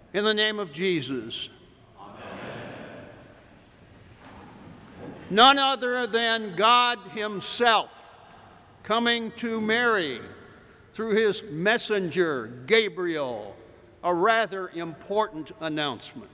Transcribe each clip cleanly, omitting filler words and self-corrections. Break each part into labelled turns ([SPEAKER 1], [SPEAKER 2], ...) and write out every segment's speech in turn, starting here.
[SPEAKER 1] In the name of Jesus.
[SPEAKER 2] Amen.
[SPEAKER 1] None other than God himself coming to Mary through his messenger, Gabriel, a rather important announcement.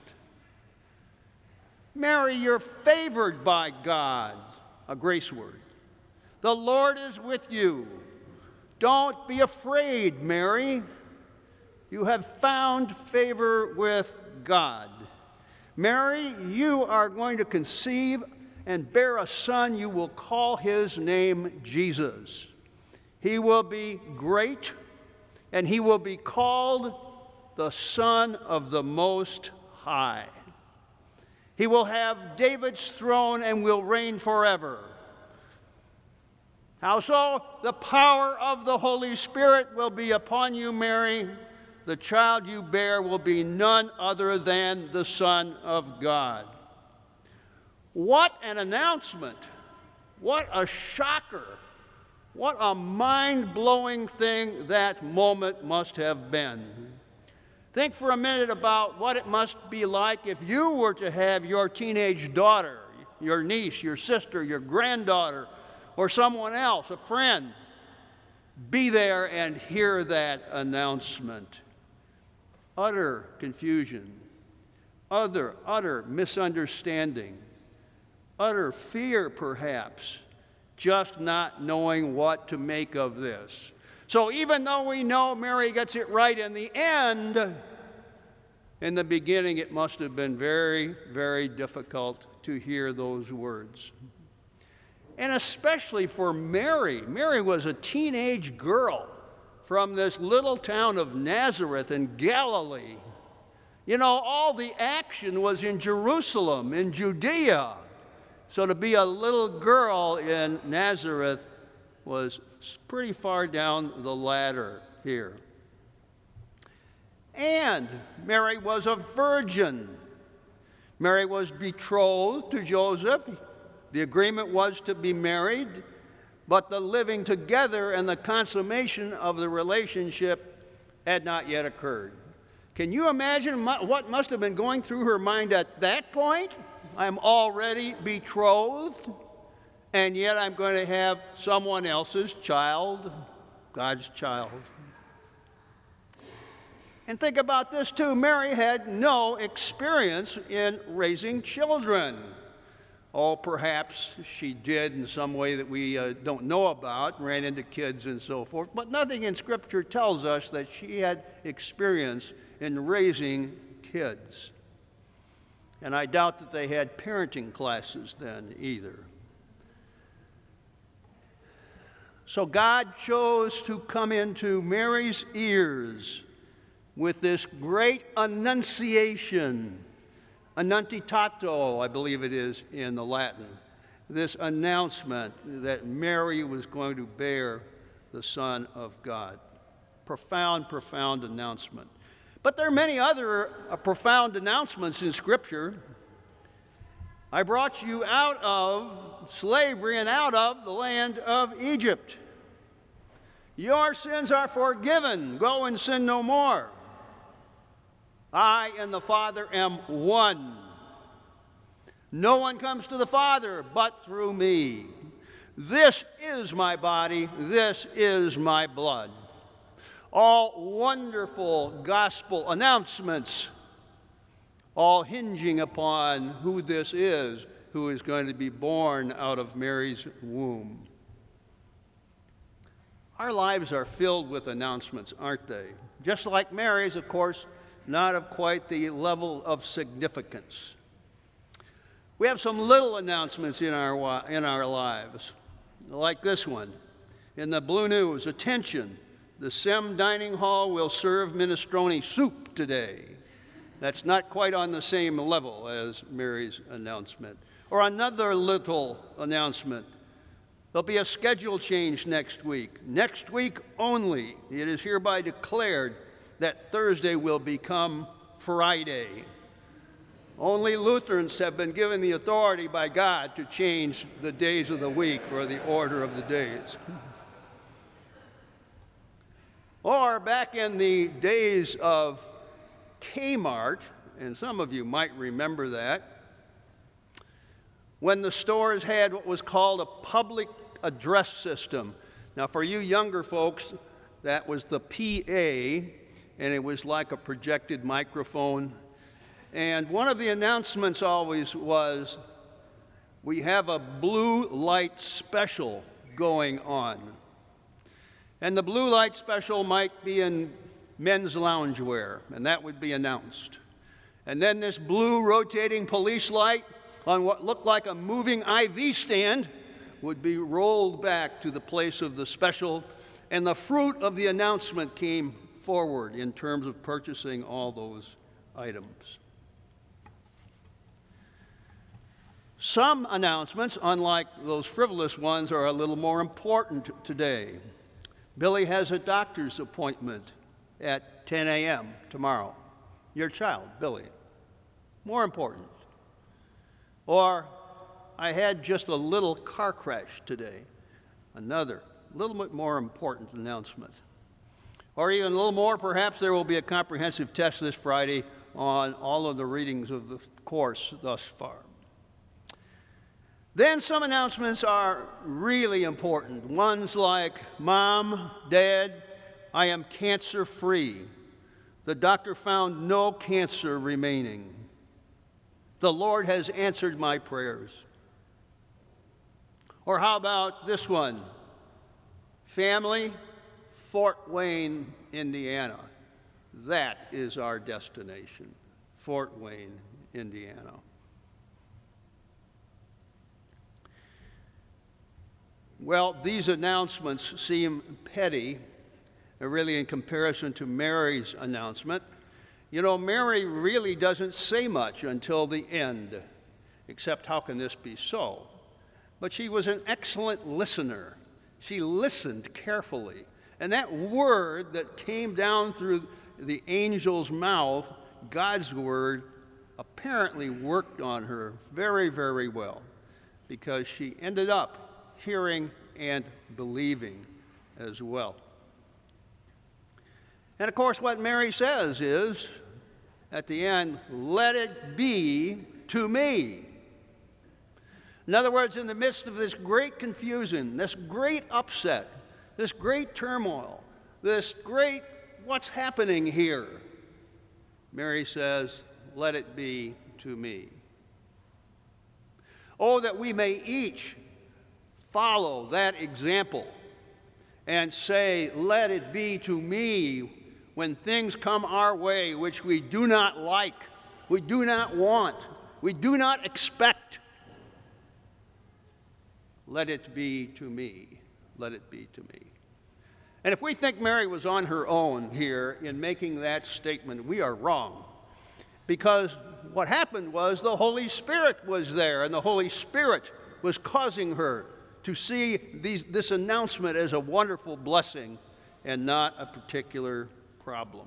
[SPEAKER 1] Mary, you're favored by God, a grace word. The Lord is with you. Don't be afraid, Mary. You have found favor with God. Mary, you are going to conceive and bear a son. You will call his name Jesus. He will be great, and he will be called the Son of the Most High. He will have David's throne and will reign forever. How so? The power of the Holy Spirit will be upon you, Mary. The child you bear will be none other than the Son of God. What an announcement! What a shocker! What a mind-blowing thing that moment must have been. Think for a minute about what it must be like if you were to have your teenage daughter, your niece, your sister, your granddaughter, or someone else, a friend, be there and hear that announcement. Utter confusion, utter misunderstanding, utter fear perhaps, just not knowing what to make of this. So even though we know Mary gets it right in the end, in the beginning it must have been very, very difficult to hear those words. And especially for Mary. Mary was a teenage girl from this little town of Nazareth in Galilee. You know, all the action was in Jerusalem, in Judea. So to be a little girl in Nazareth was pretty far down the ladder here. And Mary was a virgin. Mary was betrothed to Joseph. The agreement was to be married, but the living together and the consummation of the relationship had not yet occurred. Can you imagine what must have been going through her mind at that point? I'm already betrothed, and yet I'm going to have someone else's child, God's child. And think about this too. Mary had no experience in raising children. Oh, perhaps she did in some way that we don't know about, ran into kids and so forth, but nothing in Scripture tells us that she had experience in raising kids. And I doubt that they had parenting classes then either. So God chose to come into Mary's ears with this great annunciation. Annuntiato, I believe it is in the Latin. This announcement that Mary was going to bear the Son of God. Profound, profound announcement. But there are many other profound announcements in Scripture. I brought you out of slavery and out of the land of Egypt. Your sins are forgiven. Go and sin no more. I and the Father am one. No one comes to the Father but through me. This is my body. This is my blood. All wonderful gospel announcements, all hinging upon who this is who is going to be born out of Mary's womb. Our lives are filled with announcements, aren't they? Just like Mary's, of course, not of quite the level of significance. We have some little announcements in our lives, like this one. In the Blue News, attention, the Sem Dining Hall will serve minestrone soup today. That's not quite on the same level as Mary's announcement. Or another little announcement. There'll be a schedule change next week. Next week only, it is hereby declared that Thursday will become Friday. Only Lutherans have been given the authority by God to change the days of the week or the order of the days. Or back in the days of Kmart, and some of you might remember that, when the stores had what was called a public address system. Now, for you younger folks, that was the PA, and it was like a projected microphone. And one of the announcements always was, we have a blue light special going on. And the blue light special might be in men's loungewear, and that would be announced. And then this blue rotating police light on what looked like a moving IV stand would be rolled back to the place of the special, and the fruit of the announcement came forward in terms of purchasing all those items. Some announcements, unlike those frivolous ones, are a little more important today. Billy has a doctor's appointment at 10 a.m. tomorrow. Your child, Billy. More important. Or, I had just a little car crash today. Another, little bit more important announcement. Or even a little more, perhaps there will be a comprehensive test this Friday on all of the readings of the course thus far. Then some announcements are really important. Ones like, Mom, Dad, I am cancer-free. The doctor found no cancer remaining. The Lord has answered my prayers. Or how about this one? Family, Fort Wayne, Indiana. That is our destination, Fort Wayne, Indiana. Well, these announcements seem petty, really, in comparison to Mary's announcement. You know, Mary really doesn't say much until the end, except how can this be so? But she was an excellent listener. She listened carefully. And that word that came down through the angel's mouth, God's word, apparently worked on her very, very well, because she ended up hearing and believing as well. And of course, what Mary says is, at the end, let it be to me. In other words, in the midst of this great confusion, this great upset, this great turmoil, this great what's happening here, Mary says, let it be to me. Oh, that we may each follow that example and say, let it be to me when things come our way which we do not like, we do not want, we do not expect. Let it be to me. Let it be to me. And if we think Mary was on her own here in making that statement, we are wrong. Because what happened was the Holy Spirit was there, and the Holy Spirit was causing her to see this announcement as a wonderful blessing and not a particular problem.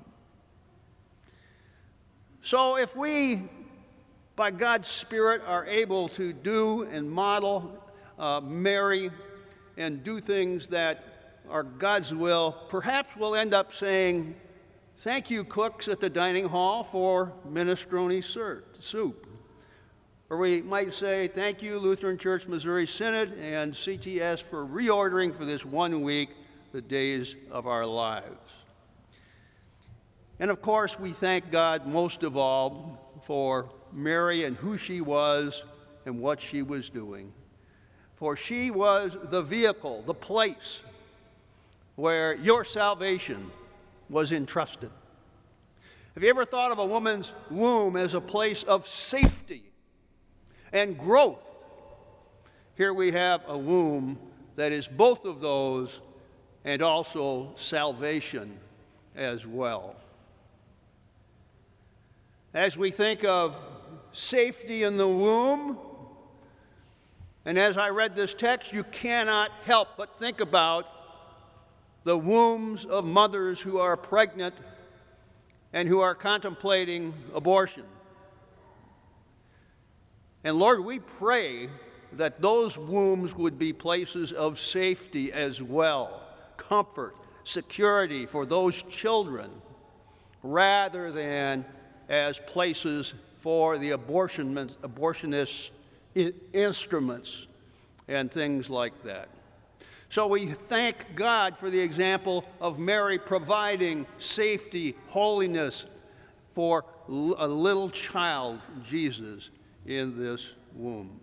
[SPEAKER 1] So if we, by God's Spirit, are able to do and model Mary and do things that are God's will, perhaps we'll end up saying, thank you, cooks at the dining hall, for minestrone soup. Or we might say, thank you, Lutheran Church Missouri Synod and CTS, for reordering for this 1 week the days of our lives. And of course, we thank God most of all for Mary and who she was and what she was doing. For she was the vehicle, the place where your salvation was entrusted. Have you ever thought of a woman's womb as a place of safety and growth? Here we have a womb that is both of those and also salvation as well. As we think of safety in the womb, and as I read this text, you cannot help but think about the wombs of mothers who are pregnant and who are contemplating abortion. And Lord, we pray that those wombs would be places of safety as well, comfort, security for those children, rather than as places for the abortionist instruments and things like that. So we thank God for the example of Mary providing safety, holiness for a little child, Jesus, in this womb.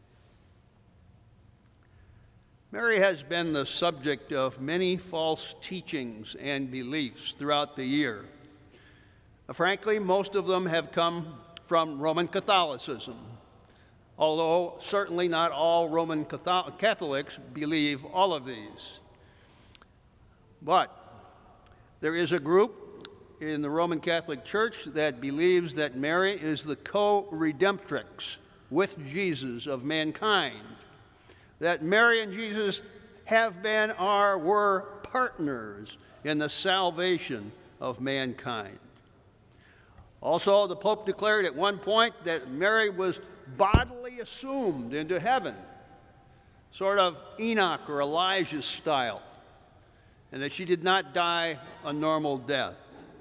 [SPEAKER 1] Mary has been the subject of many false teachings and beliefs throughout the year. Frankly, most of them have come from Roman Catholicism, although certainly not all Roman Catholics believe all of these. But there is a group in the Roman Catholic Church that believes that Mary is the co-redemptrix with Jesus of mankind, that Mary and Jesus have been or were partners in the salvation of mankind. Also, the Pope declared at one point that Mary was bodily assumed into heaven, sort of Enoch or Elijah style, and that she did not die a normal death.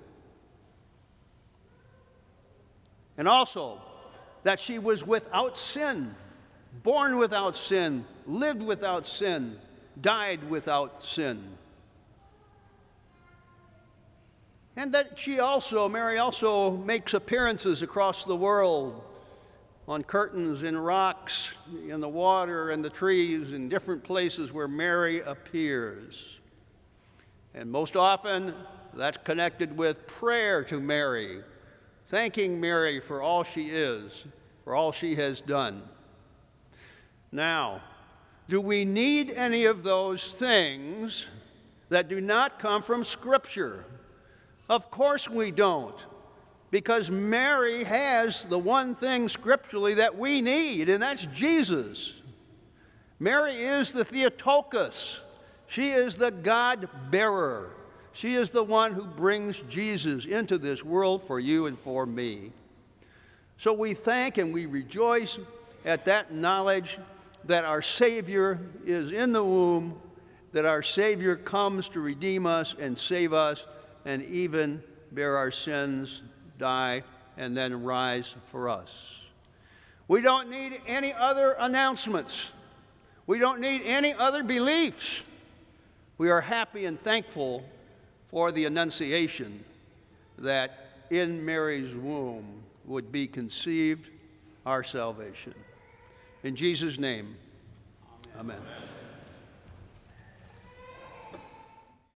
[SPEAKER 1] And also that she was without sin, born without sin, lived without sin, died without sin. And that Mary also makes appearances across the world on curtains, in rocks, in the water, and the trees, in different places where Mary appears. And most often, that's connected with prayer to Mary, thanking Mary for all she is, for all she has done. Now, do we need any of those things that do not come from Scripture? Of course we don't, because Mary has the one thing scripturally that we need, and that's Jesus. Mary is the Theotokos. She is the God-bearer. She is the one who brings Jesus into this world for you and for me. So we thank and we rejoice at that knowledge that our Savior is in the womb, that our Savior comes to redeem us and save us, and even bear our sins, die, and then rise for us. We don't need any other announcements. We don't need any other beliefs. We are happy and thankful for the Annunciation that in Mary's womb would be conceived our salvation. In Jesus' name, amen. Amen.